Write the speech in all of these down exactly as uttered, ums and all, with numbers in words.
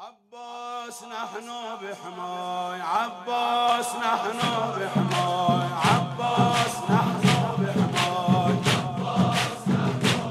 عباس نحن بحماي، عباس نحن بحماي، عباس نحن بحماي، عباس نحن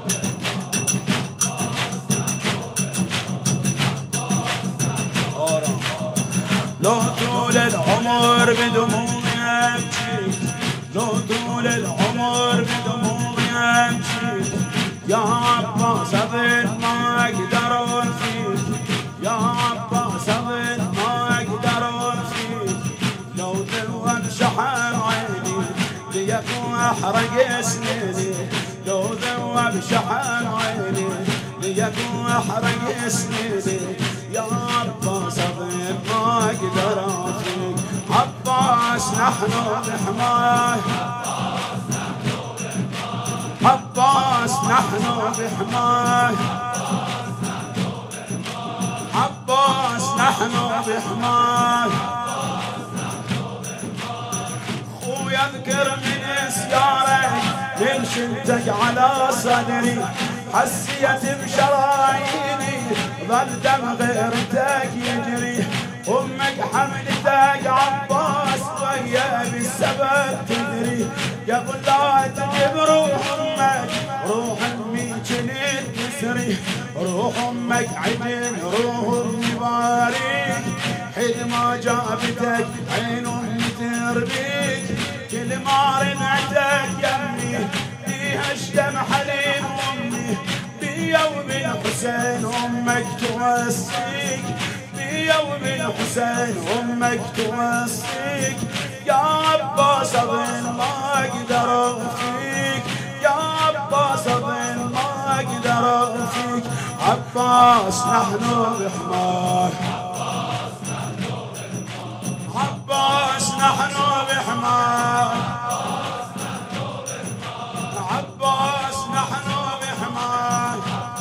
بحماي. لو طول العمر بدموعي أبكي، لو طول العمر بدموعي أبكي، يا عباس أظل ما أقدر أوفيك، يا عباس أظل ما أقدر أوفيك. لو ذوب شحن عيني ليكون أحرق سنيني، لو ذوب شحن عيني ليكون أحرق سنيني، يا عباس أظل ما أقدر أوفيك. عباس نحن بحماي، عباس نحن بحماي، عباس نحن بحماي. خويا اذكر من سيارك من شلتك على صدري، حسيت بشراييني ظل دم غيرتك يجري. امك حملتك عباس وهي بالسبب تدري، قبل لا تجيب روح امك روح امي جنين تسري. روح امك عدن روح امي باريك، حين ما جابتك عين امي تربيك. كل ما رنعتك يمي فيها الشم حليب امي، بيا وبن حسين امك توصيك، بيا وبن حسين امك توصيك. يا عباس اظن ما اقدر اوفيك، يا عباس اظن ما اقدر اوفيك. عباس نحن بحماي، عباس نحن بحماي، عباس نحن بحماي.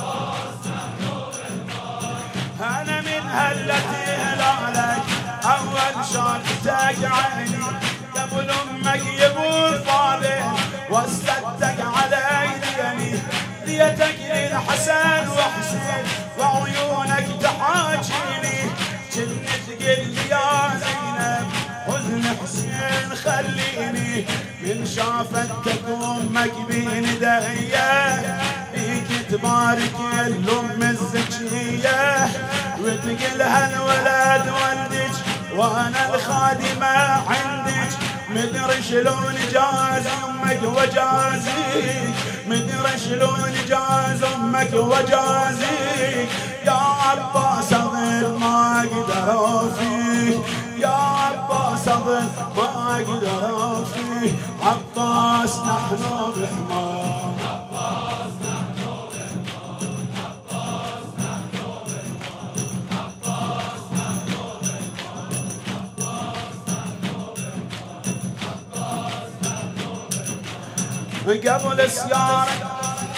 انا من هلتي هلالك اول شافتك عيني، قبل امك يبو فاضل وصلتك على يديني. ليتك للحسن وحسين وعيونك تحاجيني، كنت تقول لي يا زينب حزن حسين خليني. من شافتك امك بين ايديا فيك تبارك الام الزكيه، وتقلها الولد ولدك وانا الخادمه عندك. مدري شلون جاز امك وجازيك، مدري شلون جاز امك وجازيك. يا عباس اظل ما اقدر اوفيك، يا عباس اظل ما اقدر اوفيك. عباس نحن بحماي، عباس نحن بحماي، عباس نحن بحماي، عباس نحن بحماي، عباس نحن بحماي. قبل سيارك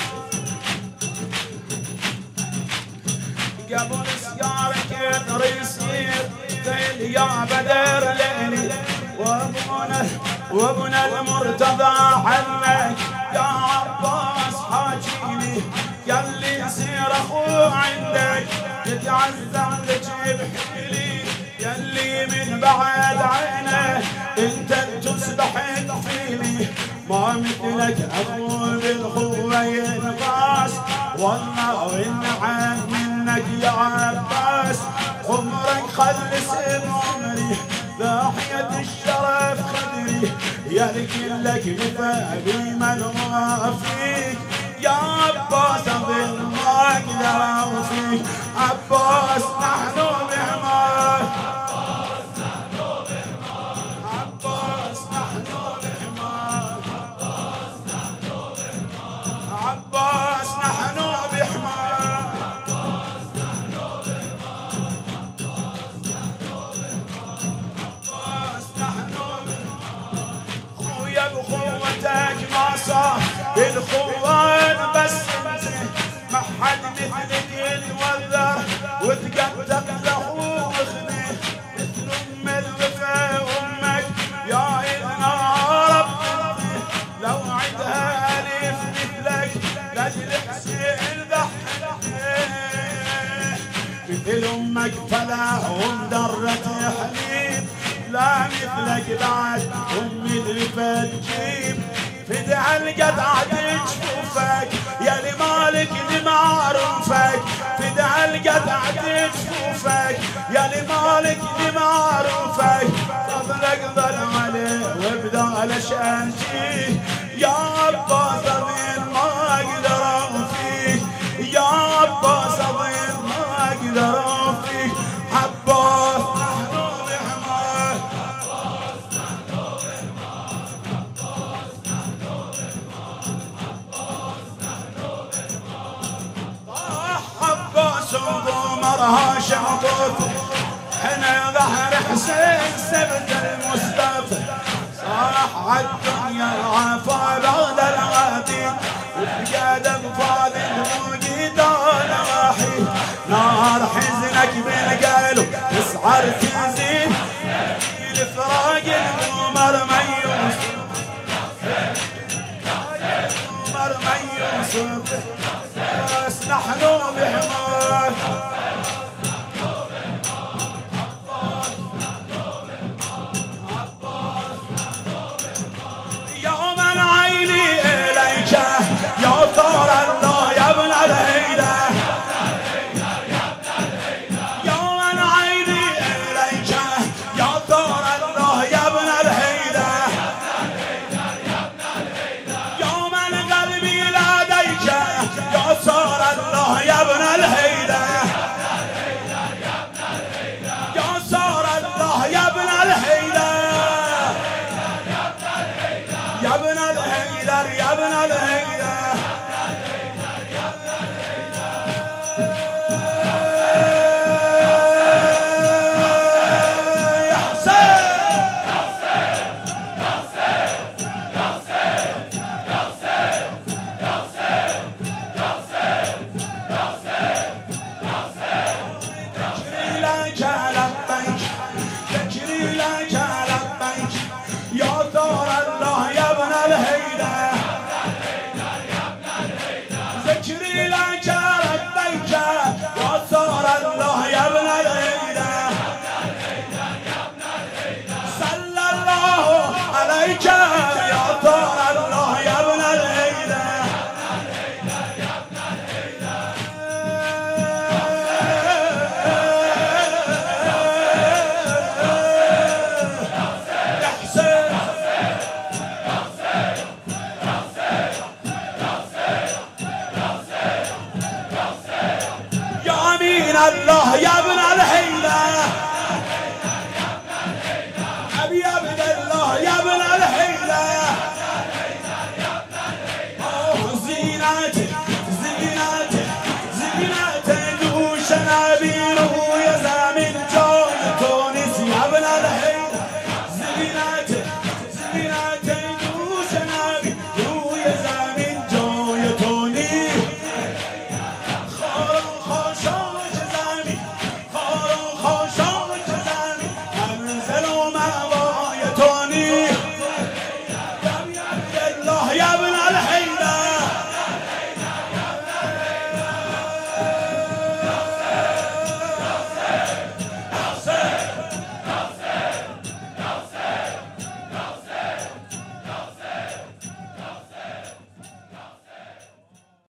قبل سيارك يدري يصير ليل يا بدر ليلي، وابونا وابونا المرتضى عنك. يا عباس حاجيني ياللي يصير اخو عندك، تتعزم لك بحيلي ياللي من بعد عينه انت تصبح فيني. ما مثلك اخو بالخوه ينقاس، والله والنعم منك يا عباس. عمرك خلص بعمري ضاحية الشرف خدري، يا لك نفا بمن وافيك. يا عباس اظل ما اقدر اوفيك. عباس نحن بحماي، عباس نحن بحماي، عباس نحن بحماي، عباس نحن بحماي، عباس نحن بحماي، عباس نحن بحماي، عباس نحن بحماي. خويا بخوتك ما صار بالخوان، بس انت ما حد مثلك يتوذر وتقدر له امك فلا ومدرة حليب لا مثلك بعد امي اللي فتجيب فدع القطعة جفوفك يا اللي مالك اللي معروفك فدع القطعة جفوفك يا اللي مالك اللي معروفك فضلك ظل عليه وبدال شانجيه يا عباس اظن ما اقدر فيك يا عباس اظن ما اقدر فيك عباس وضمرها شعبوت حنا ظهر حسين سبت المصطفى صاح عالدنيا العفا بعد الغابين وفقاد انفاض الموجود انا راحي نار حزنك بالقلب اسعرت